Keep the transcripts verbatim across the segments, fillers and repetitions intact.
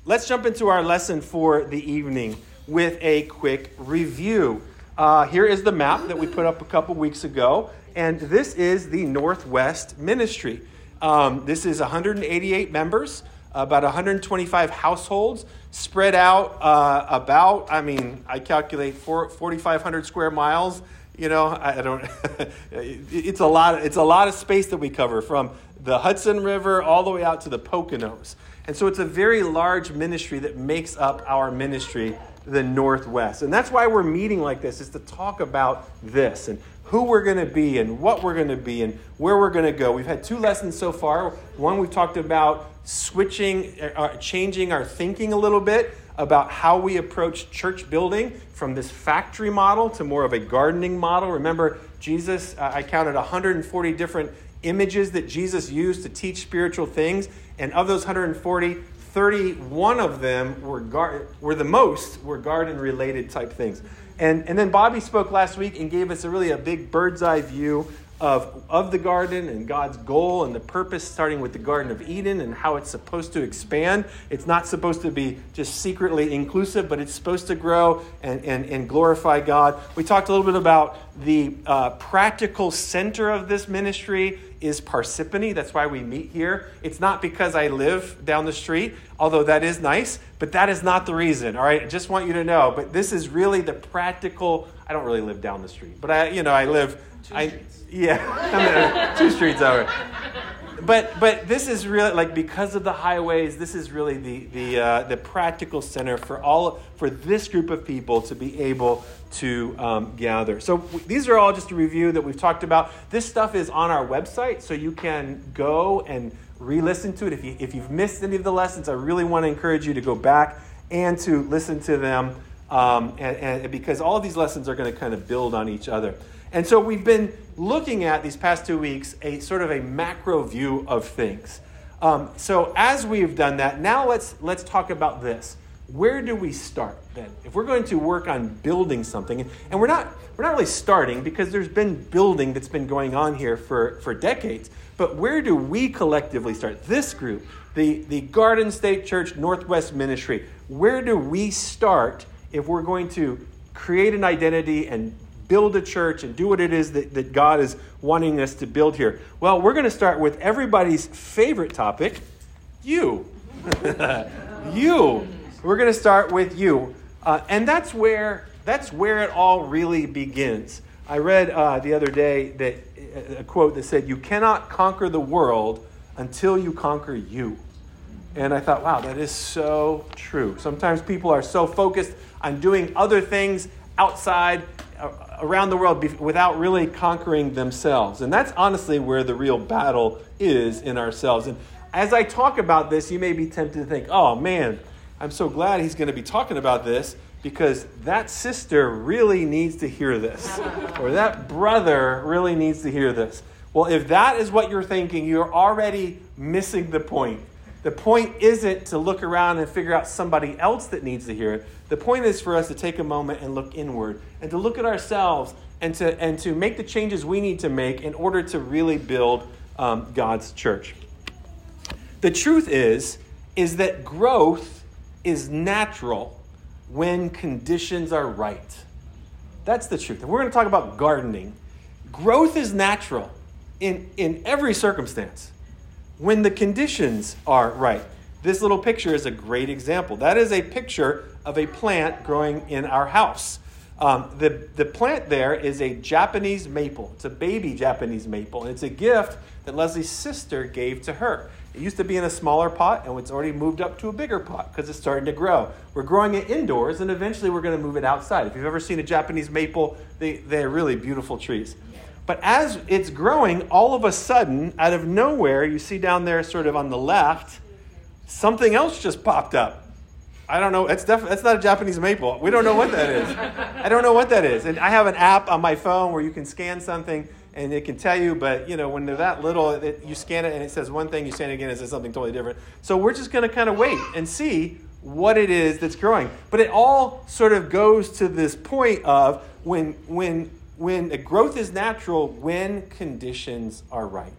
let's jump into our lesson for the evening with a quick review. Uh, here is the map that we put up a couple weeks ago, and this is the Northwest Ministry. Um, this is one hundred eighty-eight members, about one hundred twenty-five households, spread out uh, about, I mean, I calculate four, forty-five hundred square miles. You know, I, I don't, it's a lot, it's a lot of space that we cover, from the Hudson River all the way out to the Poconos. And so it's a very large ministry that makes up our ministry, the Northwest. And that's why we're meeting like this, is to talk about this and who we're going to be and what we're going to be and where we're going to go. We've had two lessons so far. One, we've talked about switching, uh, changing our thinking a little bit about how we approach church building from this factory model to more of a gardening model. Remember, Jesus, uh, I counted one hundred forty different images that Jesus used to teach spiritual things. And of those one hundred forty, thirty-one of them were gar- were the most were garden-related type things. And and then Bobby spoke last week and gave us a really a big bird's eye view of, of the garden and God's goal and the purpose, starting with the Garden of Eden and how it's supposed to expand. It's not supposed to be just secretly inclusive, but it's supposed to grow and, and, and glorify God. We talked a little bit about the uh, practical center of this ministry is Parsippany. That's why we meet here. It's not because I live down the street, although that is nice, but that is not the reason, all right? I just want you to know. But this is really the practical, I don't really live down the street, but I, you know, I live, Two I, streets. yeah, two streets over. But but this is really, like, because of the highways, this is really the the uh, the practical center for all for this group of people to be able to um, gather. So w- these are all just a review that we've talked about. This stuff is on our website, so you can go and re-listen to it. If you if you've missed any of the lessons, I really want to encourage you to go back and to listen to them, um, and, and because all of these lessons are going to kind of build on each other. And so we've been looking at these past two weeks a sort of a macro view of things. Um, so as we've done that, now let's let's talk about this. Where do we start then? If we're going to work on building something, and we're not we're not really starting because there's been building that's been going on here for, for decades. But where do we collectively start? This group, the, the Garden State Church Northwest Ministry, where do we start if we're going to create an identity and build a church and do what it is that, that God is wanting us to build here? Well, we're going to start with everybody's favorite topic, you. You. We're going to start with you. Uh, and that's where that's where it all really begins. I read uh, the other day that a quote that said, "You cannot conquer the world until you conquer you." And I thought, wow, that is so true. Sometimes people are so focused on doing other things outside, around the world, without really conquering themselves. And that's honestly where the real battle is, in ourselves. And as I talk about this, you may be tempted to think, oh man, I'm so glad he's going to be talking about this, because that sister really needs to hear this. Or that brother really needs to hear this. Well, if that is what you're thinking, you're already missing the point. The point isn't to look around and figure out somebody else that needs to hear it. The point is for us to take a moment and look inward and to look at ourselves and to and to make the changes we need to make in order to really build um, God's church. The truth is, is that growth is natural when conditions are right. That's the truth. And we're going to talk about gardening. Growth is natural in, in every circumstance when the conditions are right. This little picture is a great example. That is a picture of a plant growing in our house. Um, the, the plant there is a Japanese maple. It's a baby Japanese maple. And it's a gift that Leslie's sister gave to her. It used to be in a smaller pot, and it's already moved up to a bigger pot because it's starting to grow. We're growing it indoors, and eventually we're going to move it outside. If you've ever seen a Japanese maple, they, they're really beautiful trees. But as it's growing, all of a sudden, out of nowhere, you see down there sort of on the left, something else just popped up. I don't know. That's definitely that's not a Japanese maple. We don't know what that is. I don't know what that is. And I have an app on my phone where you can scan something and it can tell you. But, you know, when they're that little, it, you scan it and it says one thing, you scan it again, it says something totally different. So we're just going to kind of wait and see what it is that's growing. But it all sort of goes to this point of when when when growth is natural, when conditions are right.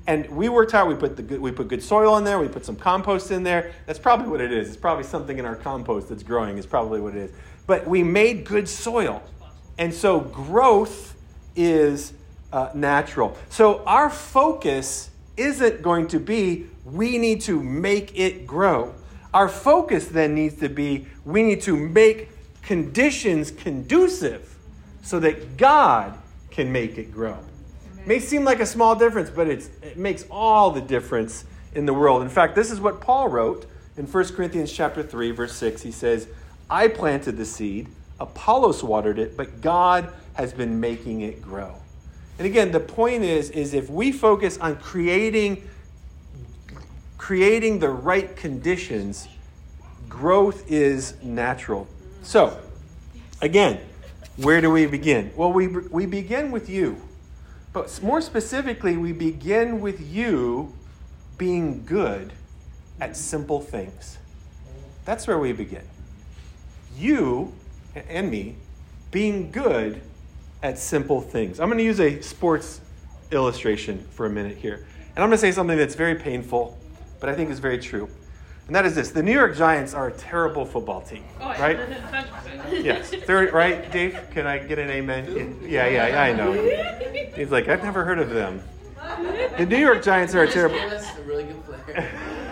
And we worked hard. We put the good, we put good soil in there. We put some compost in there. That's probably what it is. It's probably something in our compost that's growing is probably what it is. But we made good soil. And so growth is uh, natural. So our focus isn't going to be, we need to make it grow. Our focus then needs to be, we need to make conditions conducive so that God can make it grow. It may seem like a small difference, but it's, it makes all the difference in the world. In fact, this is what Paul wrote in First Corinthians chapter three, verse six. He says, I planted the seed, Apollos watered it, but God has been making it grow. And again, the point is, is if we focus on creating, creating the right conditions, growth is natural. So, again, where do we begin? Well, we we begin with you. But more specifically, we begin with you being good at simple things. That's where we begin. You and me being good at simple things. I'm going to use a sports illustration for a minute here. And I'm going to say something that's very painful, but I think is very true. And that is this. The New York Giants are a terrible football team, right? Yes. They're, right, Dave? Can I get an amen? Yeah, yeah, I know. He's like, I've never heard of them. The New York Giants are a terrible... a really good player.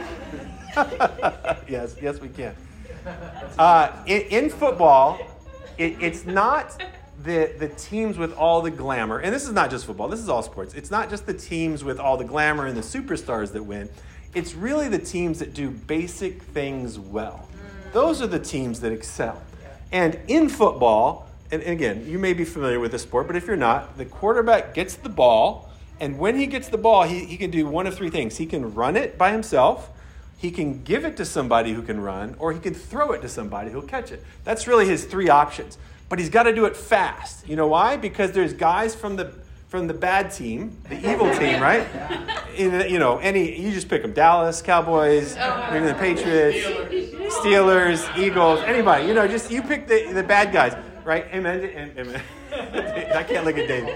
yes, yes, we can. Uh, in, in football, it, it's not the, the teams with all the glamour. And this is not just football. This is all sports. It's not just the teams with all the glamour and the superstars that win. It's really the teams that do basic things well. Those are the teams that excel. And in football, and again, you may be familiar with the sport, but if you're not, the quarterback gets the ball, and when he gets the ball, he, he can do one of three things. He can run it by himself, he can give it to somebody who can run, or he can throw it to somebody who'll catch it. That's really his three options. But he's got to do it fast. You know why? Because there's guys from the from the bad team, the evil team, right? In, you know, any you just pick them: Dallas Cowboys, maybe the Patriots, Steelers, Eagles, anybody. You know, just you pick the, the bad guys, right? Amen. Amen. I can't look at David.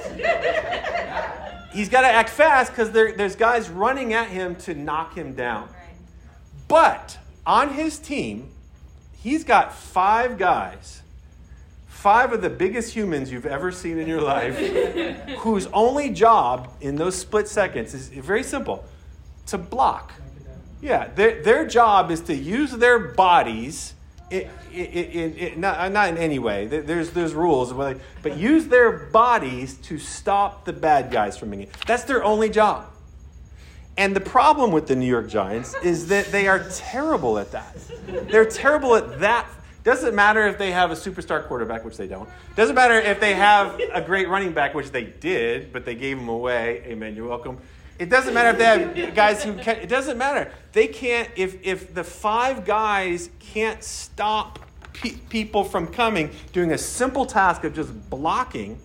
He's got to act fast because there, there's guys running at him to knock him down. But on his team, he's got five guys. Five of the biggest humans you've ever seen in your life, whose only job in those split seconds is very simple, to block. Yeah, their, their job is to use their bodies, in, in, in, in, not, not in any way, there's, there's rules, but use their bodies to stop the bad guys from being. That's their only job. And the problem with the New York Giants is that they are terrible at that. They're terrible at that. Doesn't matter if they have a superstar quarterback, which they don't. Doesn't matter if they have a great running back, which they did, but they gave him away. Amen, you're welcome. It doesn't matter if they have guys who can. It doesn't matter. They can't, if, if the five guys can't stop pe- people from coming, doing a simple task of just blocking,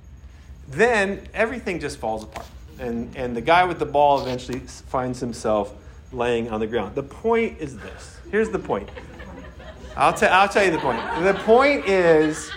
then everything just falls apart. And, and the guy with the ball eventually finds himself laying on the ground. The point is this. Here's the point. I'll, t- I'll tell you the point. The point is,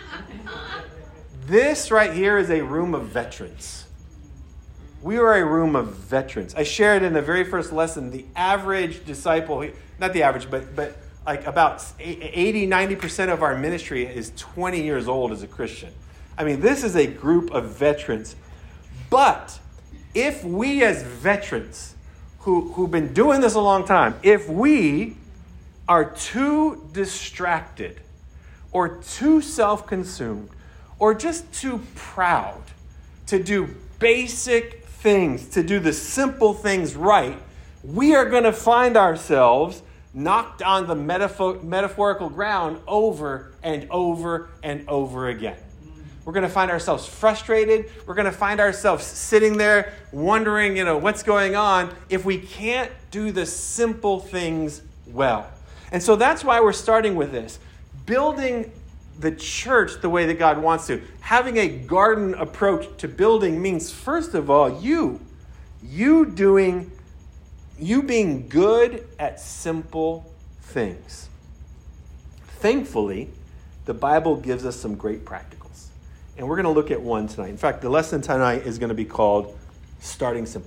this right here is a room of veterans. We are a room of veterans. I shared in the very first lesson, the average disciple, not the average, but but like about eighty, ninety percent of our ministry is twenty years old as a Christian. I mean, this is a group of veterans. But if we as veterans who, who've been doing this a long time, if we are too distracted or too self-consumed or just too proud to do basic things, to do the simple things right, we are going to find ourselves knocked on the metaphor- metaphorical ground over and over and over again. We're going to find ourselves frustrated. We're going to find ourselves sitting there wondering, you know, what's going on if we can't do the simple things well. And so that's why we're starting with this. Building the church the way that God wants to. Having a garden approach to building means, first of all, you. You doing, you being good at simple things. Thankfully, the Bible gives us some great practicals. And we're going to look at one tonight. In fact, the lesson tonight is going to be called Starting Simple.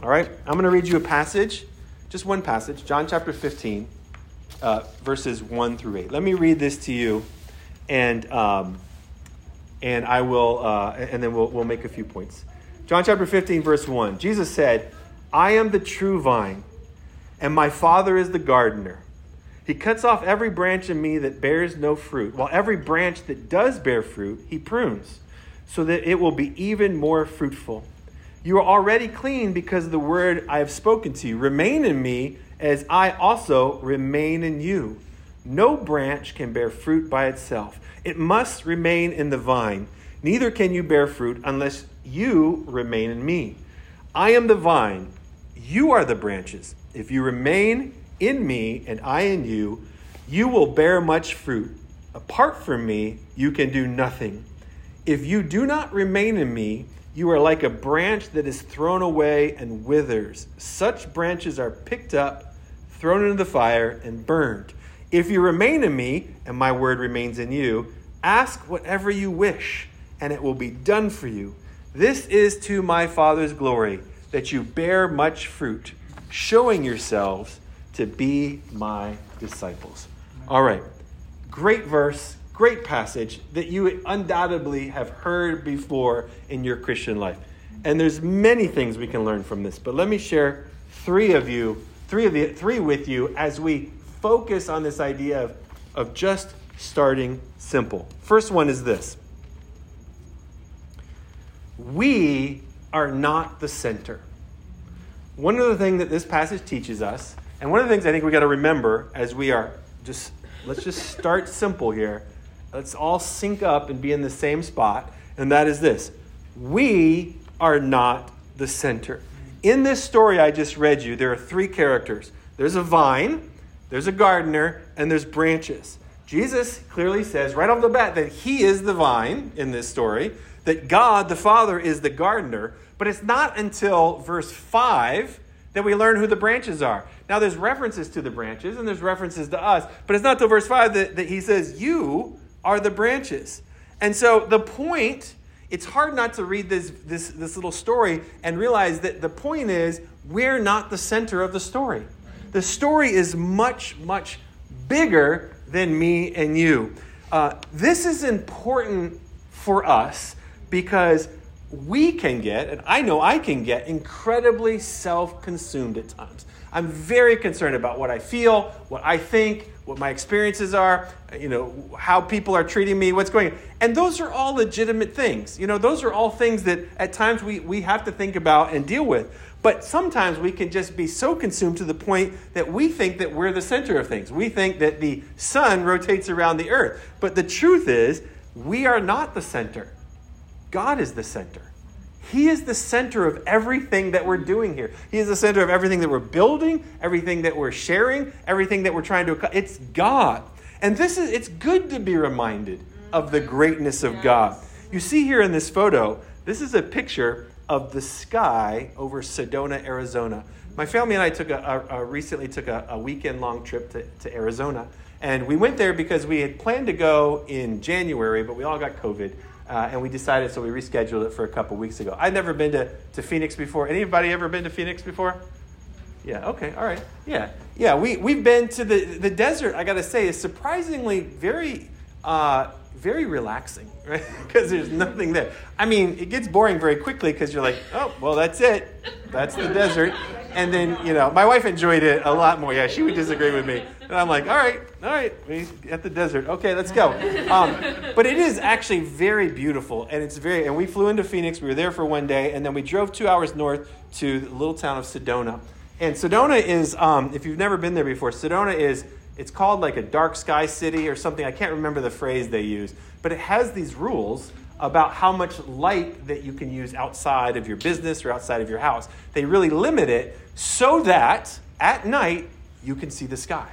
All right, I'm going to read you a passage, just one passage, John chapter fifteen, uh, verses one through eight. Let me read this to you, and um, and I will, uh, and then we'll we'll make a few points. John chapter fifteen, verse one. Jesus said, "I am the true vine, and my Father is the gardener. He cuts off every branch in me that bears no fruit, while every branch that does bear fruit, he prunes, so that it will be even more fruitful. You are already clean because of the word I have spoken to you. Remain in me as I also remain in you. No branch can bear fruit by itself. It must remain in the vine. Neither can you bear fruit unless you remain in me. I am the vine. You are the branches. If you remain in me and I in you, you will bear much fruit. Apart from me, you can do nothing. If you do not remain in me, you are like a branch that is thrown away and withers. Such branches are picked up, thrown into the fire, and burned. If you remain in me, and my word remains in you, ask whatever you wish, and it will be done for you. This is to my Father's glory, that you bear much fruit, showing yourselves to be my disciples." All right, great verse. Great passage that you undoubtedly have heard before in your Christian life. And there's many things we can learn from this, but let me share three of you, three of the three with you as we focus on this idea of, of just starting simple. First one is this. We are not the center. One of the things that this passage teaches us, and one of the things I think we got to remember as we are just, let's just start simple here. Let's all sync up and be in the same spot. And that is this. We are not the center. In this story I just read you, there are three characters. There's a vine, there's a gardener, and there's branches. Jesus clearly says right off the bat that he is the vine in this story, that God the Father is the gardener. But it's not until verse five that we learn who the branches are. Now there's references to the branches and there's references to us, but it's not till verse five that, that he says, you are the branches. And so the point, it's hard not to read this, this, this little story and realize that the point is we're not the center of the story. The story is much, much bigger than me and you. Uh, this is important for us because we can get, and I know I can get, incredibly self-consumed at times. I'm very concerned about what I feel, what I think, what my experiences are, you know, how people are treating me, what's going on. And those are all legitimate things. You know, those are all things that at times we, we have to think about and deal with. But sometimes we can just be so consumed to the point that we think that we're the center of things. We think that the sun rotates around the earth. But the truth is, we are not the center. God is the center. He is the center of everything that we're doing here. He is the center of everything that we're building, everything that we're sharing, everything that we're trying to accomplish. It's God. And this is it's good to be reminded of the greatness of God. You see here in this photo, this is a picture of the sky over Sedona, Arizona. My family and I took a, a, a recently took a, a weekend-long trip to, to Arizona. And we went there because we had planned to go in January, but we all got COVID. Uh, and we decided, so we rescheduled it for a couple weeks ago. I'd never been to, to Phoenix before. Anybody ever been to Phoenix before? Yeah, okay, all right. Yeah, yeah. We, we've been to the, the desert, I got to say, is surprisingly very, uh, very relaxing, right? Because there's nothing there. I mean, it gets boring very quickly because you're like, oh, well, that's it. That's the desert. And then, you know, my wife enjoyed it a lot more. Yeah, she would disagree with me. And I'm like, all right, all right, we at the desert. Okay, let's go. Um, but it is actually very beautiful. And it's very, and we flew into Phoenix. We were there for one day. And then we drove two hours north to the little town of Sedona. And Sedona is, um, if you've never been there before, Sedona is, it's called like a dark sky city or something. I can't remember the phrase they use. But it has these rules about how much light that you can use outside of your business or outside of your house. They really limit it so that at night you can see the sky.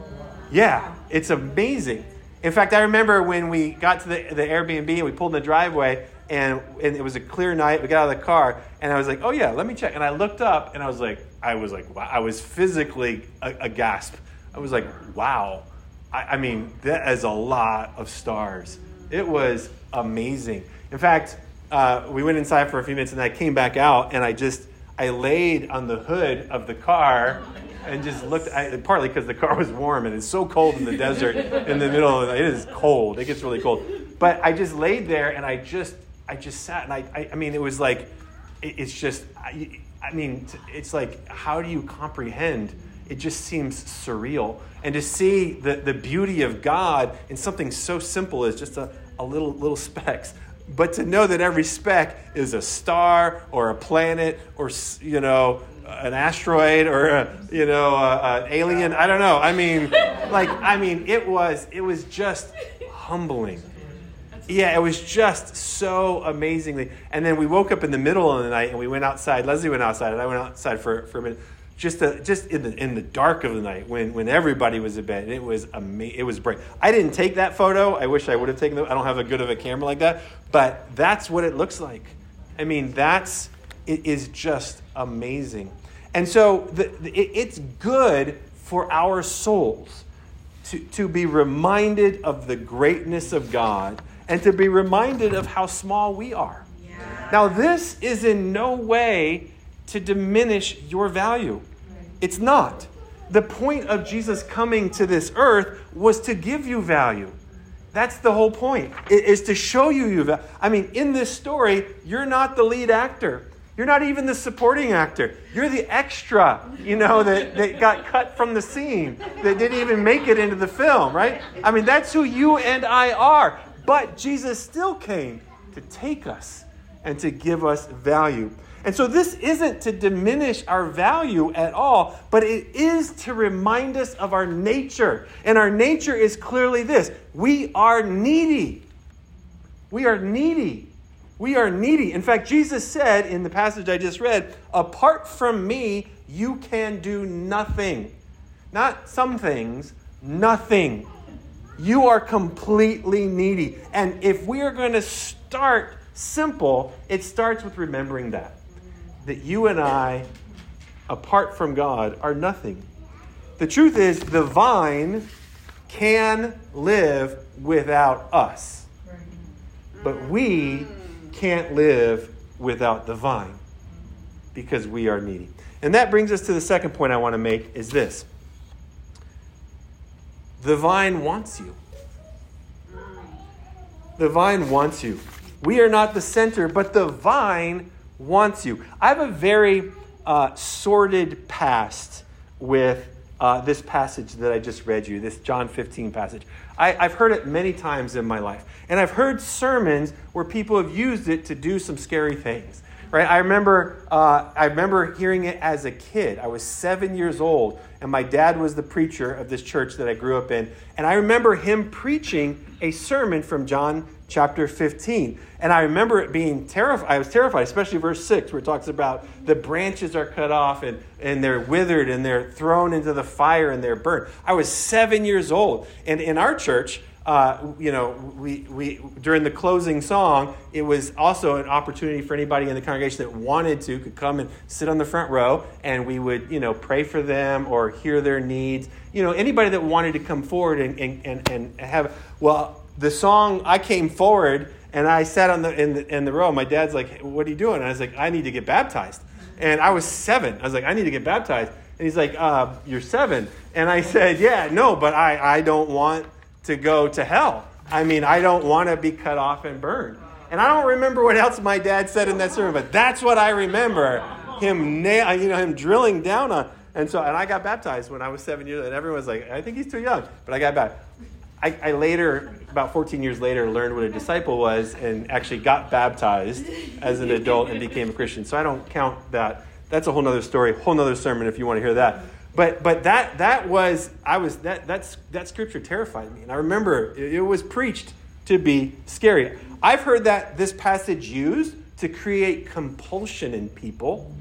Yeah, it's amazing. In fact, I remember when we got to the, the Airbnb and we pulled in the driveway and, and it was a clear night. We got out of the car and I was like, oh yeah, let me check. And I looked up and I was like, I was like, wow, I was physically aghast. I was like, wow. I, I mean, that is a lot of stars. It was amazing. In fact, uh, we went inside for a few minutes and I came back out and I just, I laid on the hood of the car and just looked, I, partly because the car was warm and it's so cold in the desert in the middle of the night. It is cold. It gets really cold. But I just laid there and I just, I just sat and I, I, I mean, it was like, it, it's just, I, I mean, it's like, how do you comprehend? It just seems surreal. And to see the, the beauty of God in something so simple as just a, a little, little specks. But to know that every speck is a star or a planet or, you know, an asteroid or, a, you know, an alien. I don't know. I mean, like, I mean, it was, it was just humbling. Yeah, it was just so amazingly. And then we woke up in the middle of the night and we went outside. Leslie went outside and I went outside for, for a minute. Just to, just in the in the dark of the night when, when everybody was in bed. It was amazing. It was bright. I didn't take that photo. I wish I would have taken it. I don't have a good of a camera like that. But that's what it looks like. I mean, that's, it is just amazing. And so the, the, it, it's good for our souls to, to be reminded of the greatness of God and to be reminded of how small we are. Yeah. Now, this is in no way to diminish your value. It's not. The point of Jesus coming to this earth was to give you value. That's the whole point. It is to show you you value. I mean, in this story, you're not the lead actor. You're not even the supporting actor. You're the extra, you know, that, that got cut from the scene, that didn't even make it into the film, right? I mean, that's who you and I are. But Jesus still came to take us and to give us value. And so this isn't to diminish our value at all, but it is to remind us of our nature. And our nature is clearly this. We are needy. We are needy. We are needy. In fact, Jesus said in the passage I just read, apart from me, you can do nothing. Not some things, nothing. You are completely needy. And if we are going to start simple, it starts with remembering that. That you and I, apart from God, are nothing. The truth is, the vine can live without us. But we can't live without the vine because we are needy. And that brings us to the second point I want to make is this. The vine wants you. The vine wants you. We are not the center, but the vine wants you. I have a very uh, sordid past with uh, this passage that I just read you, this John fifteen passage. I, I've heard it many times in my life. And I've heard sermons where people have used it to do some scary things. Right? I remember uh, I remember hearing it as a kid. I was seven years old, and my dad was the preacher of this church that I grew up in. And I remember him preaching a sermon from John chapter fifteen. And I remember it being terrified. I was terrified, especially verse six, where it talks about the branches are cut off and, and they're withered and they're thrown into the fire and they're burnt. I was seven years old. And in our church, uh, you know, we, we during the closing song, it was also an opportunity for anybody in the congregation that wanted to could come and sit on the front row, and we would, you know, pray for them or hear their needs. You know, anybody that wanted to come forward and, and, and, and have, well, the song, I came forward and I sat on the in, the in the row. My dad's like, hey, what are you doing? And I was like, I need to get baptized. And I was seven. I was like, I need to get baptized. And he's like, uh, you're seven. And I said, yeah, no, but I, I don't want to go to hell. I mean, I don't want to be cut off and burned. And I don't remember what else my dad said in that sermon, but that's what I remember. Him nail, you know, him drilling down on. And so, and I got baptized when I was seven years old. And everyone was like, I think he's too young. But I got baptized. I, I later, about fourteen years later, learned what a disciple was and actually got baptized as an adult and became a Christian. So I don't count that. That's a whole nother story, whole nother sermon if you want to hear that. But but that that was, I was, that that's that scripture terrified me. And I remember it, it was preached to be scary. I've heard that this passage used to create compulsion in people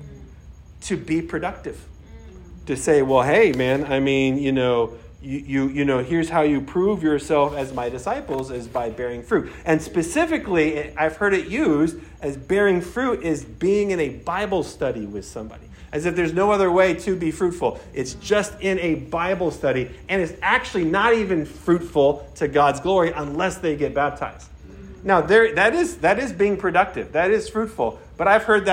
to be productive. To say, well, hey, man, I mean, you know, You, you you know, here's how you prove yourself as my disciples is by bearing fruit. And specifically, I've heard it used as bearing fruit is being in a Bible study with somebody. As if there's no other way to be fruitful. It's just in a Bible study. And it's actually not even fruitful to God's glory unless they get baptized. Now, there that is that is being productive. That is fruitful. But I've heard that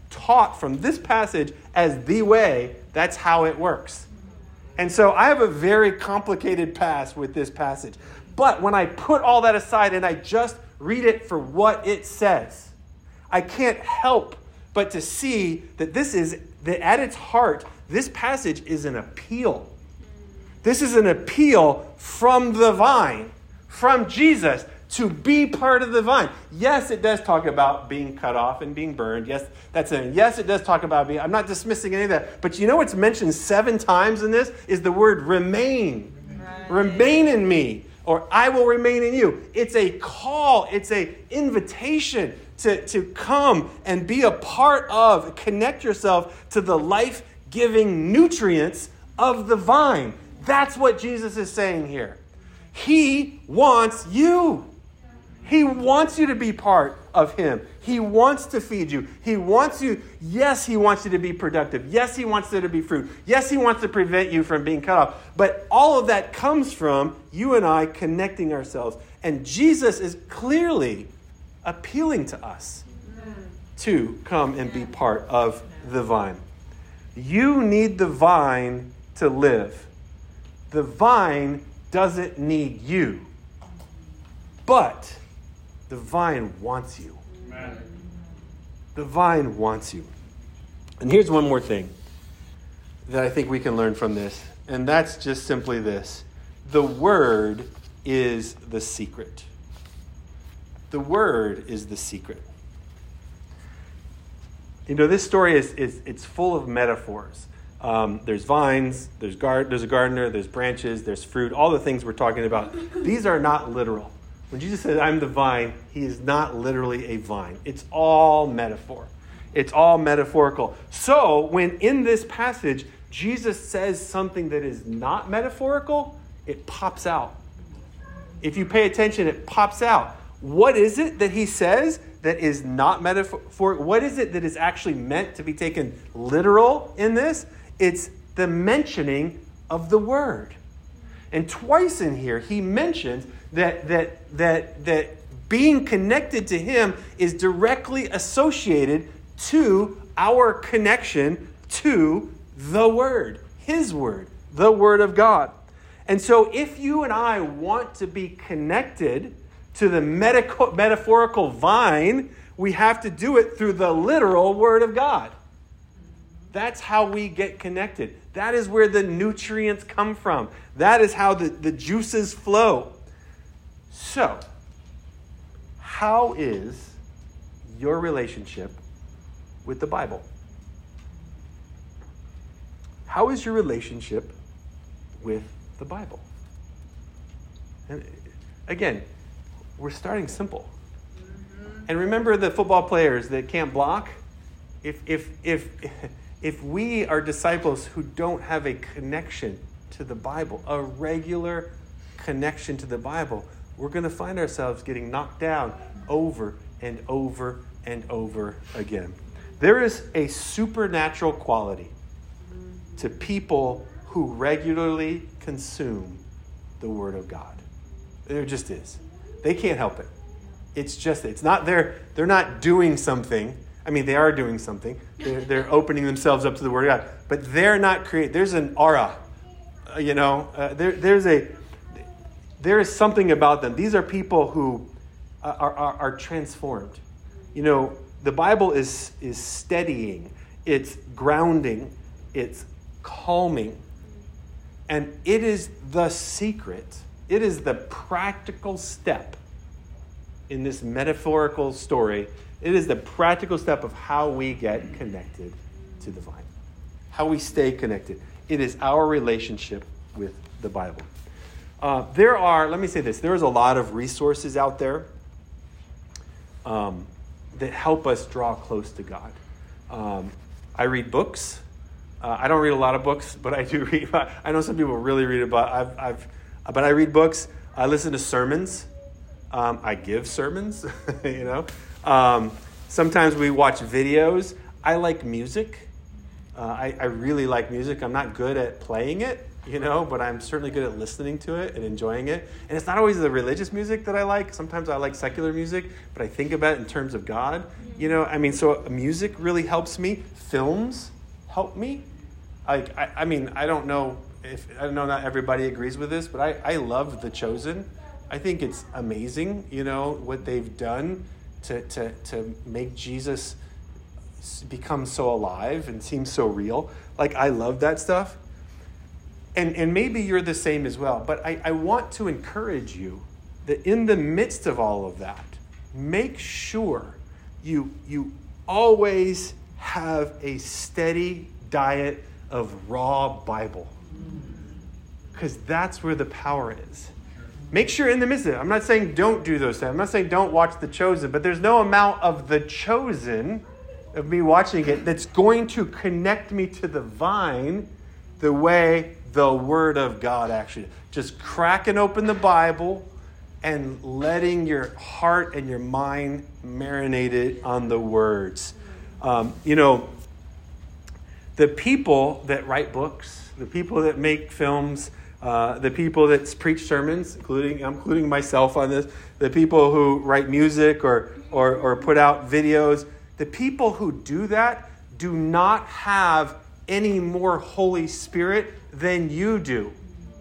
taught from this passage as the way, that's how it works. And so I have a very complicated past with this passage. But when I put all that aside and I just read it for what it says, I can't help but to see that this is, that at its heart, this passage is an appeal. This is an appeal from the vine, from Jesus, to be part of the vine. Yes, it does talk about being cut off and being burned. Yes, that's it. Yes, it does talk about being, I'm not dismissing any of that. But you know what's mentioned seven times in this is the word remain. Right. Remain in me, or I will remain in you. It's a call. It's an invitation to, to come and be a part of, connect yourself to the life-giving nutrients of the vine. That's what Jesus is saying here. He wants you. He wants you to be part of him. He wants to feed you. He wants you. Yes, he wants you to be productive. Yes, he wants there to be fruit. Yes, he wants to prevent you from being cut off. But all of that comes from you and I connecting ourselves. And Jesus is clearly appealing to us to come and be part of the vine. You need the vine to live. The vine doesn't need you. But the vine wants you. Amen. The vine wants you. And here's one more thing that I think we can learn from this. And that's just simply this. The word is the secret. The word is the secret. You know, this story is, is it's full of metaphors. Um, there's vines, there's gar- there's a gardener, there's branches, there's fruit, all the things we're talking about. These are not literal. When Jesus says, I'm the vine, he is not literally a vine. It's all metaphor. It's all metaphorical. So when in this passage, Jesus says something that is not metaphorical, it pops out. If you pay attention, it pops out. What is it that he says that is not metaphor? What is it that is actually meant to be taken literal in this? It's the mentioning of the word. And twice in here, he mentions that that that that being connected to him is directly associated to our connection to the word, his word, the word of God. And so if you and I want to be connected to the medical, metaphorical vine, we have to do it through the literal word of God. That's how we get connected. That is where the nutrients come from. That is how the, the juices flow. So, how is your relationship with the Bible? How is your relationship with the Bible? And again, we're starting simple. And remember the football players that can't block? If if if if we are disciples who don't have a connection to the Bible, a regular connection to the Bible, we're going to find ourselves getting knocked down over and over and over again. There is a supernatural quality to people who regularly consume the Word of God. There just is. They can't help it. It's just, it's not their, they're not doing something. I mean, they are doing something. They're, they're opening themselves up to the Word of God. But they're not creating, there's an aura, uh, you know, uh, there, there's a, there is something about them. These are people who are, are, are transformed. You know, the Bible is, is steadying. It's grounding. It's calming. And it is the secret. It is the practical step in this metaphorical story. It is the practical step of how we get connected to the vine, how we stay connected. It is our relationship with the Bible. Uh, there are, let me say this, there is a lot of resources out there um, that help us draw close to God. Um, I read books. Uh, I don't read a lot of books, but I do read. I know some people really read about. I've, I've, but I read books. I listen to sermons. Um, I give sermons. you know. Um, sometimes we watch videos. I like music. Uh, I, I really like music. I'm not good at playing it, you know, but I'm certainly good at listening to it and enjoying it. And it's not always the religious music that I like. Sometimes I like secular music, but I think about it in terms of God. You know, I mean, so music really helps me. Films help me. Like, I, I mean, I don't know if, I don't know not everybody agrees with this, but I, I love The Chosen. I think it's amazing, you know, what they've done to, to, to make Jesus become so alive and seem so real. Like, I love that stuff. And and maybe you're the same as well. But I, I want to encourage you that in the midst of all of that, make sure you you always have a steady diet of raw Bible. Because that's where the power is. Make sure in the midst of it. I'm not saying don't do those things. I'm not saying don't watch The Chosen. But there's no amount of The Chosen, of me watching it, that's going to connect me to the vine the way the Word of God actually. Just cracking open the Bible and letting your heart and your mind marinate it on the words. Um, you know, the people that write books, the people that make films, uh, the people that preach sermons, including I'm including myself on this, the people who write music or or, or put out videos, the people who do that do not have any more Holy Spirit than you do.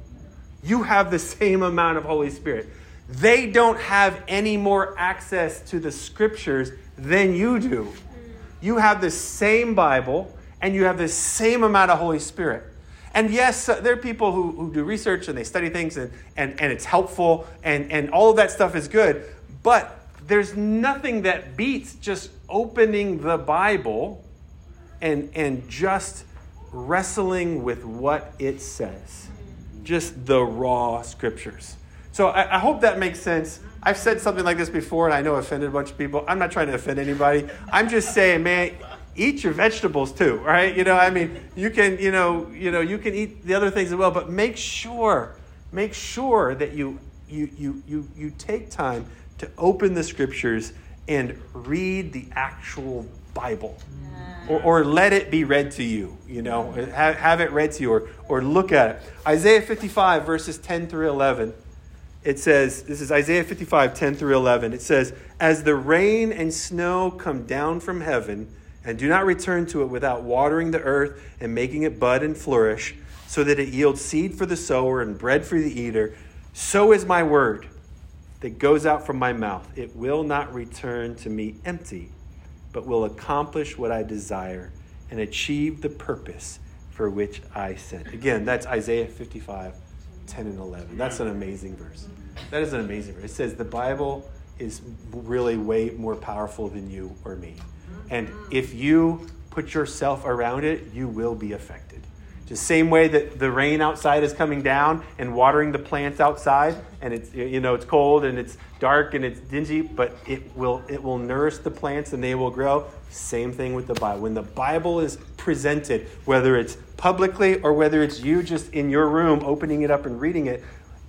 You have the same amount of Holy Spirit. They don't have any more access to the scriptures than you do. You have the same Bible and you have the same amount of Holy Spirit. And yes, there are people who, who do research and they study things and, and, and it's helpful and, and all of that stuff is good. But there's nothing that beats just opening the Bible and, and just wrestling with what it says. Just the raw scriptures. So I, I hope that makes sense. I've said something like this before and I know I offended a bunch of people. I'm not trying to offend anybody. I'm just saying, man, eat your vegetables too, right? You know, I mean, you can, you know, you know, you can eat the other things as well, but make sure, make sure that you you you you you take time to open the scriptures and read the actual Bible. Or, or let it be read to you, you know, have, have it read to you or, or look at it. Isaiah fifty-five, verses ten through eleven. It says, this is Isaiah fifty-five, ten through eleven. It says, as the rain and snow come down from heaven and do not return to it without watering the earth and making it bud and flourish, so that it yields seed for the sower and bread for the eater, so is my word that goes out from my mouth. It will not return to me empty, but will accomplish what I desire and achieve the purpose for which I sent. Again, that's Isaiah fifty-five, ten and eleven. That's an amazing verse. That is an amazing verse. It says the Bible is really way more powerful than you or me. And if you put yourself around it, you will be affected. The same way that the rain outside is coming down and watering the plants outside, and it's, you know, it's cold and it's dark and it's dingy, but it will it will nourish the plants and they will grow. Same thing with the Bible. When the Bible is presented, whether it's publicly or whether it's you just in your room opening it up and reading it,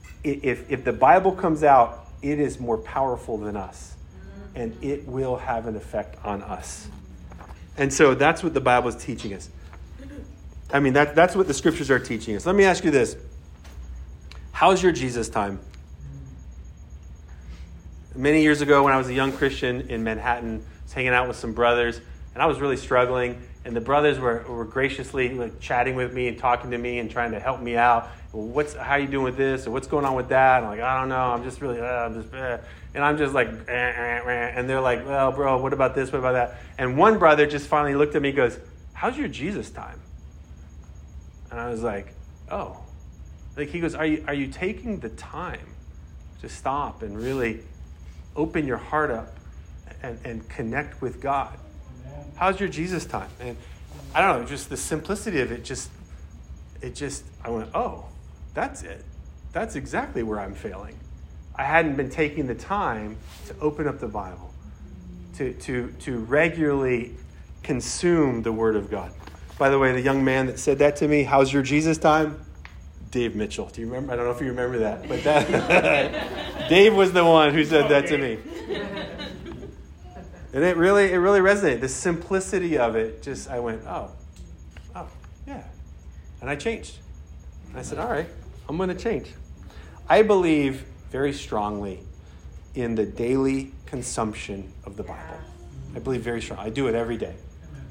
if if the Bible comes out, it is more powerful than us, and it will have an effect on us. And so that's what the Bible is teaching us. I mean, that, that's what the scriptures are teaching us. Let me ask you this. How's your Jesus time? Many years ago when I was a young Christian in Manhattan, I was hanging out with some brothers, and I was really struggling. And the brothers were, were graciously like, chatting with me and talking to me and trying to help me out. Well, what's how are you doing with this? Or what's going on with that? And I'm like, I don't know. I'm just really, uh, I'm just, uh. And I'm just like, eh, eh, eh. And they're like, well, bro, what about this? What about that? And one brother just finally looked at me and goes, how's your Jesus time? And I was like, oh. Like he goes, are you are you taking the time to stop and really open your heart up and, and connect with God? How's your Jesus time? And I don't know, just the simplicity of it just, it just, I went, oh, that's it. That's exactly where I'm failing. I hadn't been taking the time to open up the Bible, to to to regularly consume the Word of God. By the way, the young man that said that to me, how's your Jesus time? Dave Mitchell. Do you remember? I don't know if you remember that. But that Dave was the one who said that to me. And it really, it really resonated. The simplicity of it, just, I went, oh, oh, yeah. And I changed. And I said, all right, I'm going to change. I believe very strongly in the daily consumption of the Bible. I believe very strongly. I do it every day.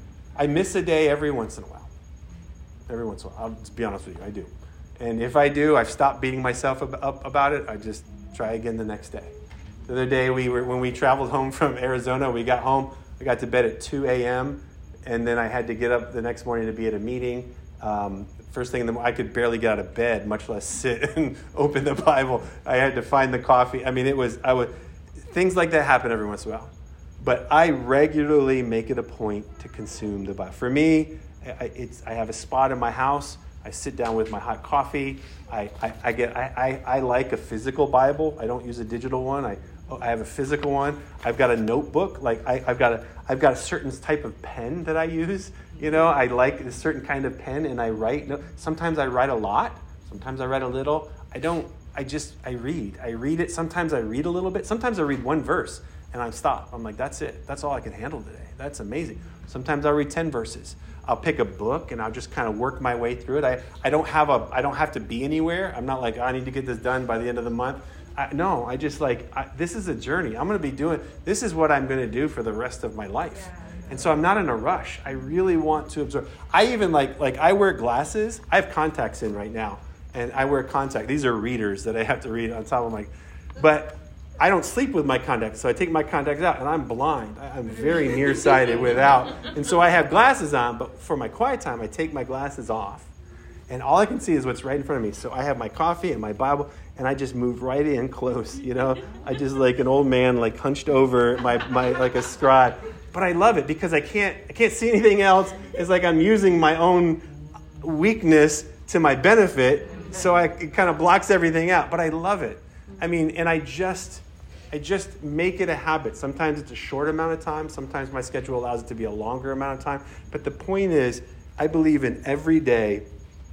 I miss a day every once in a while. Every once in a while. I'll just be honest with you, I do. And if I do, I've stopped beating myself up about it. I just try again the next day. The other day, we were when we traveled home from Arizona, we got home. I got to bed at two a.m., and then I had to get up the next morning to be at a meeting. Um, first thing in the morning, I could barely get out of bed, much less sit and open the Bible. I had to find the coffee. I mean, it was, I would, things like that happen every once in a while. But I regularly make it a point to consume the Bible. For me, I, it's, I have a spot in my house. I sit down with my hot coffee. I, I, I get I, I, I like a physical Bible. I don't use a digital one. I I have a physical one. I've got a notebook. Like I, I've got a I've got a certain type of pen that I use. You know, I like a certain kind of pen, and I write. No, sometimes I write a lot. Sometimes I write a little. I don't. I just I read. I read it. Sometimes I read a little bit. Sometimes I read one verse and I stop. I'm like, that's it. That's all I can handle today. That's amazing. Sometimes I'll read ten verses. I'll pick a book and I'll just kind of work my way through it. I, I don't have a I don't have to be anywhere. I'm not like, oh, I need to get this done by the end of the month. I, no, I just like, I, this is a journey. I'm going to be doing, this is what I'm going to do for the rest of my life. And so I'm not in a rush. I really want to absorb. I even like, like I wear glasses. I have contacts in right now. And I wear contacts. These are readers that I have to read on top of my, but I don't sleep with my contacts, so I take my contacts out, and I'm blind. I'm very nearsighted without. And so I have glasses on, but for my quiet time, I take my glasses off. And all I can see is what's right in front of me. So I have my coffee and my Bible, and I just move right in close, you know. I just like an old man, like hunched over my, my like a scribe. But I love it because I can't I can't see anything else. It's like I'm using my own weakness to my benefit, so I, it kind of blocks everything out. But I love it. I mean, and I just... I just make it a habit. Sometimes it's a short amount of time. Sometimes my schedule allows it to be a longer amount of time. But the point is, I believe in every day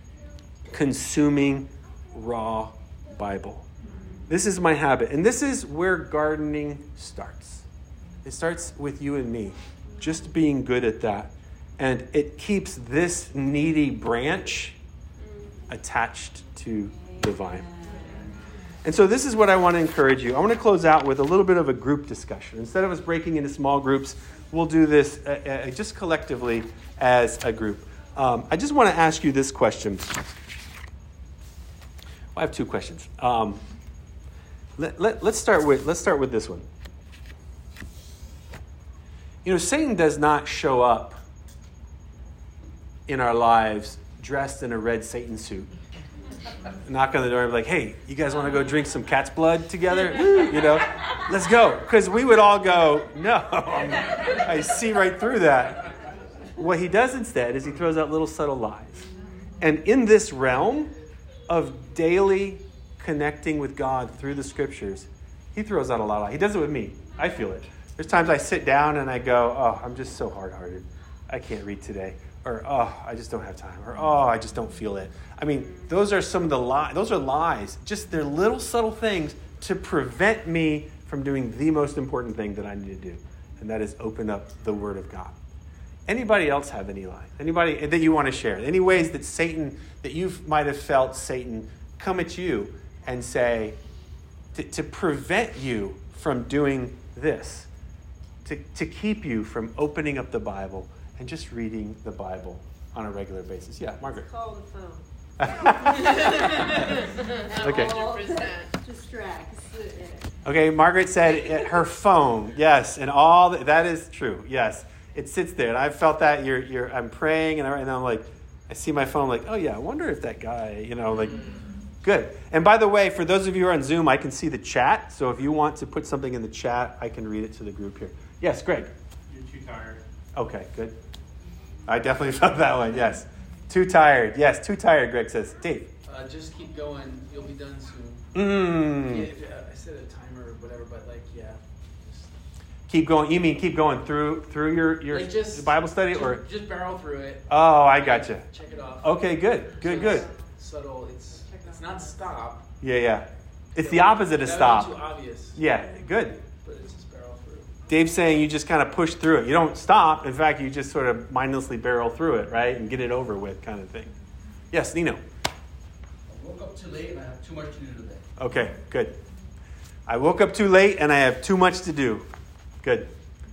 consuming raw Bible. This is my habit. And this is where gardening starts. It starts with you and me, just being good at that. And it keeps this needy branch attached to the vine. And so this is what I want to encourage you. I want to close out with a little bit of a group discussion. Instead of us breaking into small groups, we'll do this uh, uh, just collectively as a group. Um, I just want to ask you this question. Well, I have two questions. Um, let, let, let's start with let's start with this one. You know, Satan does not show up in our lives dressed in a red Satan suit. Knock on the door and be like, hey, you guys want to go drink some cat's blood together? You know, let's go. Because we would all go, no, I see right through that. What he does instead is he throws out little subtle lies. And in this realm of daily connecting with God through the scriptures, he throws out a lot of lies. He does it with me. I feel it. There's times I sit down and I go, oh, I'm just so hard-hearted. I can't read today. Or, oh, I just don't have time. Or, oh, I just don't feel it. I mean, those are some of the lies. Those are lies. Just they're little subtle things to prevent me from doing the most important thing that I need to do. And that is open up the Word of God. Anybody else have any lies? Anybody that you want to share? Any ways that Satan, that you might have felt Satan come at you and say, to, to prevent you from doing this, to, to keep you from opening up the Bible and just reading the Bible on a regular basis. Yeah, Margaret. Call the phone. Okay. one hundred percent distracts. Okay, Margaret said her phone. Yes, and all that, that is true. Yes, it sits there, and I've felt that. You're, you're. I'm praying, and, I, and I'm like, I see my phone. Like, oh yeah, I wonder if that guy, you know, like, good. And by the way, for those of you who are on Zoom, I can see the chat. So if you want to put something in the chat, I can read it to the group here. Yes, Greg. You're too tired. Okay, good. I definitely felt that one, yes. Too tired. Yes, too tired, Greg says. Dave. Uh, just keep going. You'll be done soon. Mm. Yeah, if, uh, I said a timer or whatever, but like, yeah. Just, keep going. You mean keep going through through your, your like just, Bible study? just, or Just barrel through it. Oh, I gotcha. Check it off. Okay, good. Good, so good. It's subtle. It's it's not stop. Yeah, yeah. It's That the would- opposite of that stop. would be too obvious. Yeah, good. But it's just barrel through. Dave's saying you just kind of push through it. You don't stop. In fact, you just sort of mindlessly barrel through it, right? And get it over with kind of thing. Yes, Nino. too late and I have too much to do today. Okay, good. I woke up too late and I have too much to do. Good.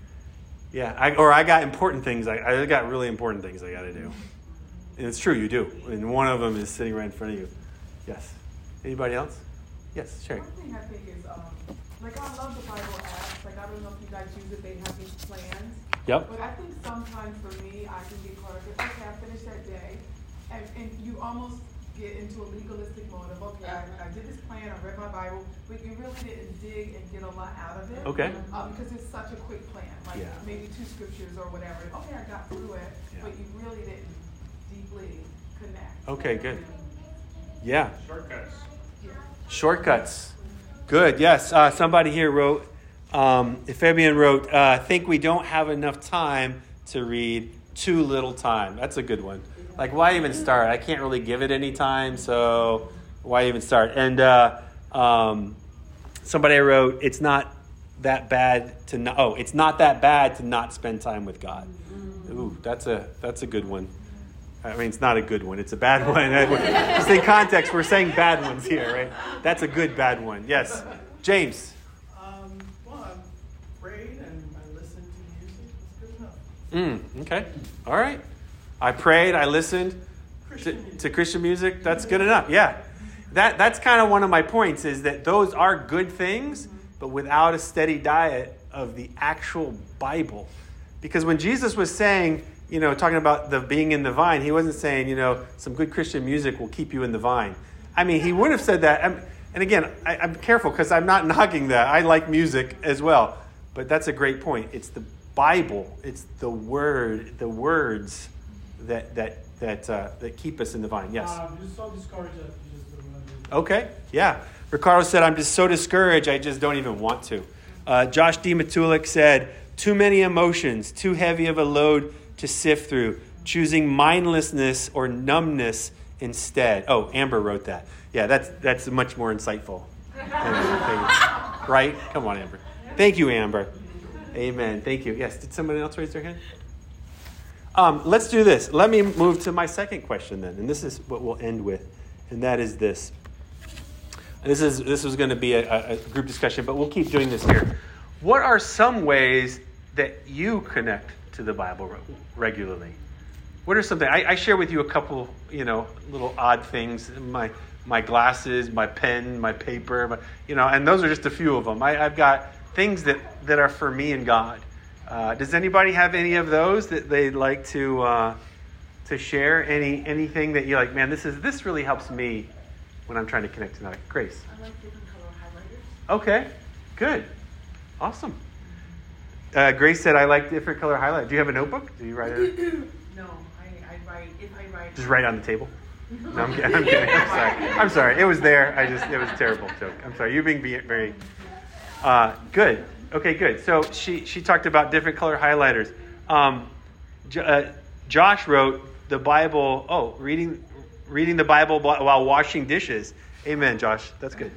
Yeah, I, or I got important things. I, I got really important things I got to do. And it's true, you do. And one of them is sitting right in front of you. Yes. Anybody else? Yes, Sherry. One thing I think is, um, like I love the Bible apps. Like I don't know if you guys use it. They have these plans. Yep. But I think sometimes for me, I can get caught up in, okay, I finished that day. And, and you almost get into a legalistic mode of, okay, I, I did this plan, I read my Bible, but you really didn't dig and get a lot out of it. Okay. Um, because it's such a quick plan, like Yeah. maybe two scriptures or whatever. Okay, I got through it, Yeah. but you really didn't deeply connect. Okay, good. Yeah. Shortcuts. Yeah. Shortcuts. Good. Yes. Uh, somebody here wrote, um, Fabian wrote, uh, think we don't have enough time to read, too little time. That's a good one. Like, why even start? I can't really give it any time, so why even start? And uh, um, somebody wrote, it's not that bad to not, oh, it's not that bad to not spend time with God. Ooh, that's a that's a good one. I mean, it's not a good one. It's a bad one. Just in context, we're saying bad ones here, right? That's a good bad one. Yes. James. Um, well, I prayed and I listened to music. That's good enough. Mm, okay. All right. I prayed. I listened to, Christian music. to Christian music. That's good enough. Yeah. That That's kind of one of my points is that those are good things, but without a steady diet of the actual Bible. Because when Jesus was saying, you know, talking about the being in the vine, he wasn't saying, you know, some good Christian music will keep you in the vine. I mean, he would have said that. And again, I, I'm careful because I'm not knocking that. I like music as well. But that's a great point. It's the Bible. It's the word, the words that that that uh, that keep us in the vine. Yes. Uh, I'm just so discouraged that you just don't want to do it. Okay. Yeah. Ricardo said, I'm just so discouraged, I just don't even want to. Uh, Josh D. Matulik said, too many emotions, too heavy of a load to sift through, choosing mindlessness or numbness instead. Oh, Amber wrote that. Yeah, that's that's much more insightful. Right? Come on, Amber. Thank you, Amber. Amen. Thank you. Yes, did somebody else raise their hand? Um, let's do this. Let me move to my second question then, and this is what we'll end with, and that is this. This is this was going to be a, a group discussion, but we'll keep doing this here. What are some ways that you connect to the Bible re- regularly? What are something I, I share with you a couple, you know, little odd things. My my glasses, my pen, my paper, my, you know, and those are just a few of them. I, I've got things that, that are for me and God. Uh, does anybody have any of those that they'd like to uh, to share? Any anything that you're like, man, this is this really helps me when I'm trying to connect tonight. Grace. I like different color highlighters. Okay, good, awesome. Uh, Grace said, I like different color highlight. Do you have a notebook? Do you write it? No, I, I write, if I write... Just write on the table? No, I'm kidding. I'm kidding. I'm sorry. I'm sorry. It was there. I just, it was a terrible joke. I'm sorry. You're being very, uh, good. Okay, good. So she, she talked about different color highlighters. Um, J- uh, Josh wrote the Bible, oh, reading, reading the Bible while washing dishes. Amen, Josh. That's good.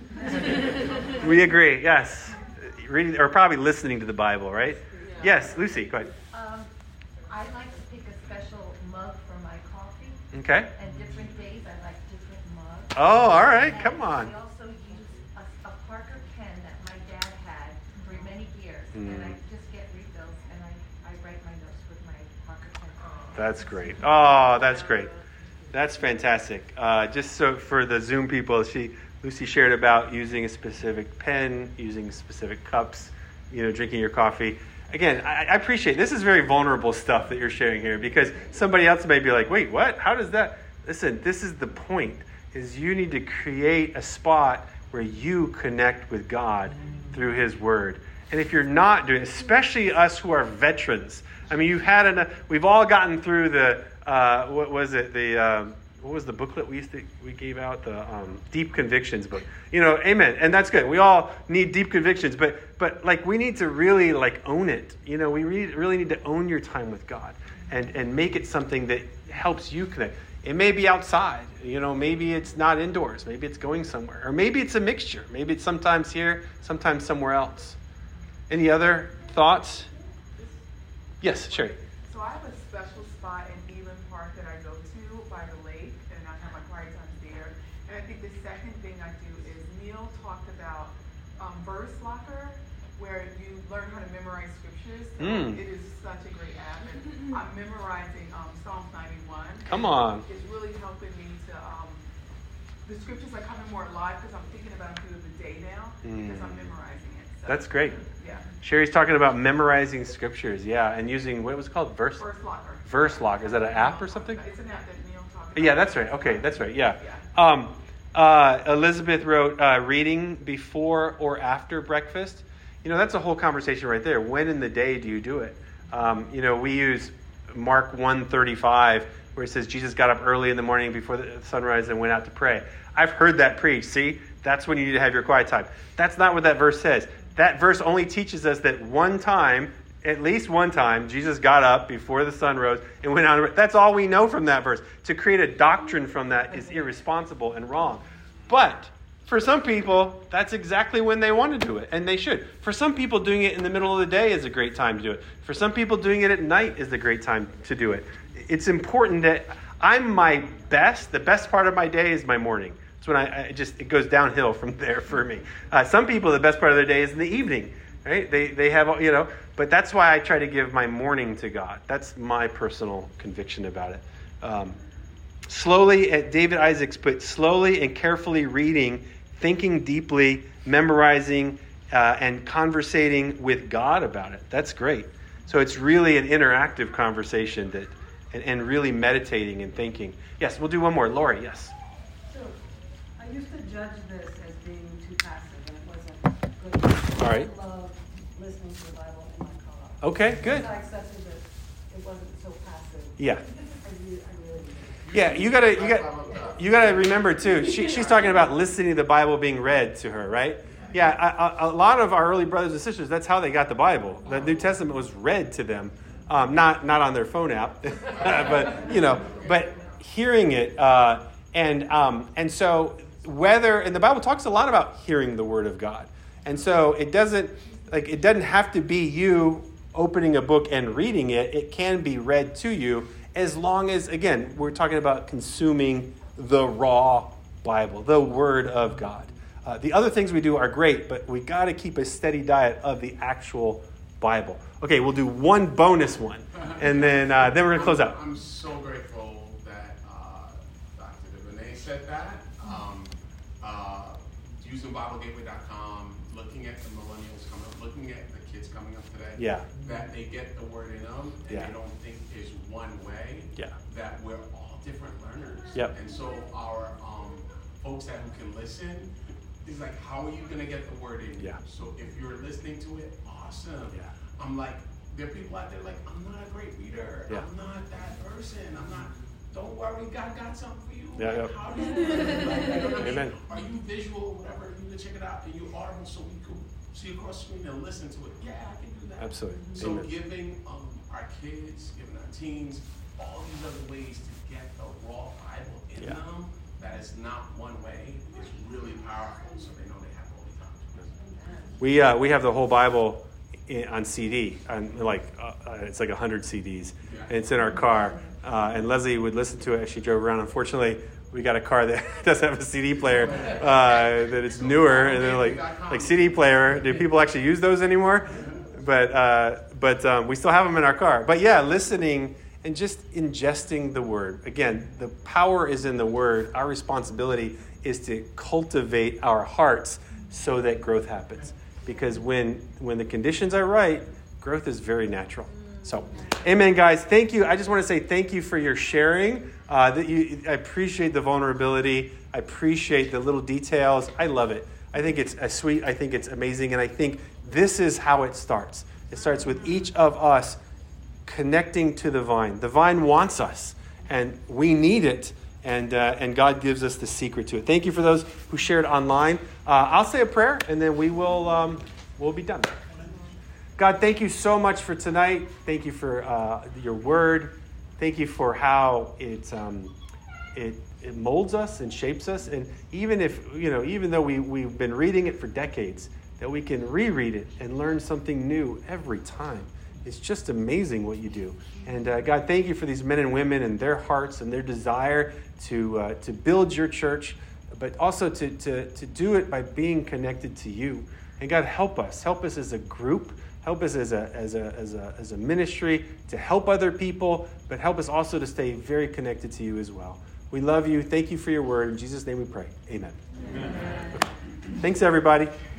We agree. Yes. Reading, or probably listening to the Bible, right? Yeah. Yes, Lucy, go ahead. Um, I like to pick a special mug for my coffee. Okay. And different days I like different mugs. Oh, all right. And Come on. I also use a, a Parker pen that my dad had for many years. Mm. And I just get refills and I, I write my notes with my Parker pen. That's great. Oh, that's great. That's fantastic. Uh, just so for the Zoom people, she Lucy shared about using a specific pen, using specific cups, you know, drinking your coffee. Again, I, I appreciate this is very vulnerable stuff that you're sharing here because somebody else may be like, wait, what? How does that? Listen, this is the point, is you need to create a spot where you connect with God through his word. And if you're not doing it, especially us who are veterans, I mean, you've had enough, we've all gotten through the, uh, what was it, the, um, what was the booklet we used to, we gave out? The um, Deep Convictions book. You know, amen. And that's good. We all need deep convictions, but but like we need to really like own it. You know, we really, really need to own your time with God and, and make it something that helps you connect. It may be outside. You know, maybe it's not indoors. Maybe it's going somewhere. Or maybe it's a mixture. Maybe it's sometimes here, sometimes somewhere else. Any other thoughts? Yes, Sherry. So I have a special spot in Eland Park that I go to by the lake, and I have my quiet time there. And I think the second Locker, where you learn how to memorize scriptures. So Mm. it is such a great app. And I'm memorizing um, Psalms ninety-one. Come on. It's really helping me to, um, the scriptures are coming more alive because I'm thinking about them through the day now Mm. because I'm memorizing it. So, That's great. Yeah. Sherry's talking about memorizing scriptures, yeah, and using, what was it called? Verse? Verse Locker. Verse Locker. Is that an app or something? It's an app that Neil talked about. Yeah, that's right. Okay, that's right. Yeah. Yeah. Um, uh, Elizabeth wrote uh, reading before or after breakfast. You know, that's a whole conversation right there. When in the day do you do it? Um, you know, we use Mark one thirty-five, where it says Jesus got up early in the morning before the sunrise and went out to pray. I've heard that preached. See, that's when you need to have your quiet time. That's not what that verse says. That verse only teaches us that one time, at least one time, Jesus got up before the sun rose and went out. That's all we know from that verse. To create a doctrine from that is irresponsible and wrong. But for some people, that's exactly when they want to do it, and they should. For some people, doing it in the middle of the day is a great time to do it. For some people, doing it at night is a great time to do it. It's important that I'm my best. The best part of my day is my morning. It's when I, I just it goes downhill from there for me. Uh, some people, the best part of their day is in the evening. Right? They they have, you know, but that's why I try to give my morning to God. That's my personal conviction about it. Um, slowly, David Isaacs put, slowly and carefully reading, thinking deeply, memorizing, uh, and conversating with God about it. That's great. So it's really an interactive conversation that, and, and really meditating and thinking. Yes, we'll do one more. Lori, yes. So I used to judge this as being too passive, and it wasn't good. All right. I love listening to the Bible in my car. Okay, good. I accepted that it wasn't so passive. Yeah. I really, I really did. Yeah, you gotta, you got, you gotta remember too. She, she's talking about listening to the Bible being read to her, right? Yeah, a, a lot of our early brothers and sisters, that's how they got the Bible. The New Testament was read to them, um, not not on their phone app, but you know, but hearing it, uh, and um, and so whether, and the Bible talks a lot about hearing the Word of God, and so it doesn't like it doesn't have to be you opening a book and reading it. It can be read to you, as long as, again, we're talking about consuming the raw Bible, the Word of God. Uh, the other things we do are great, but we got to keep a steady diet of the actual Bible. Okay, we'll do one bonus one, and then uh, then we're going to close out. I'm so grateful that uh, Doctor DeVernay said that. Um, uh, using Bible Gateway dot com, looking at the millennials coming up, looking at the kids coming up today. Yeah. That they get the Word in them, and Yeah. they don't think there's one way. Yeah. That we're all different learners. Yep. And so our um, folks that who can listen, is like, how are you going to get the Word in you? Yeah. So if you're listening to it, awesome. Yeah. I'm like, there are people out there like, I'm not a great reader. Yeah. I'm not that person. I'm not, don't worry, God got something for you. Yeah, Like, yeah. how do you, like, you know what I mean? Amen. Are you visual, whatever, you can check it out, and you audible so we could see across the screen and listen to it. Yeah, I can do that. Absolutely. So Amen. giving um, our kids, giving our teens, all these other ways to get the raw Bible in Yeah. them, that is not one way, is really powerful, so they know they have all the time. We uh, we have the whole Bible in, on C D, on like uh, uh, it's like a hundred C Ds, and it's in our car. Uh, and Leslie would listen to it as she drove around. Unfortunately, we got a car that doesn't have a C D player, uh, that it's newer, and they're like like C D player. Do people actually use those anymore? But uh, but um, we still have them in our car. But yeah, listening and just ingesting the Word. Again, the power is in the Word. Our responsibility is to cultivate our hearts so that growth happens. Because when when the conditions are right, growth is very natural. So, amen, guys. Thank you. I just want to say thank you for your sharing. Uh, that you, I appreciate the vulnerability. I appreciate the little details. I love it. I think it's a sweet. I think it's amazing. And I think this is how it starts. It starts with each of us connecting to the vine. The vine wants us, and we need it. And uh, and God gives us the secret to it. Thank you for those who shared online. Uh, I'll say a prayer, and then we will um, we'll be done. God, thank you so much for tonight. Thank you for uh, your word. Thank you for how it um, it it molds us and shapes us. And even if you know, even though we we've been reading it for decades, that we can reread it and learn something new every time. It's just amazing what you do. And uh, God, thank you for these men and women and their hearts and their desire to uh, to build your church, but also to, to, to do it by being connected to you. And God, help us. Help us as a group. Help us as a, as a, as a, as a ministry to help other people, but help us also to stay very connected to you as well. We love you. Thank you for your word. In Jesus' name we pray. Amen. Amen. Thanks, everybody.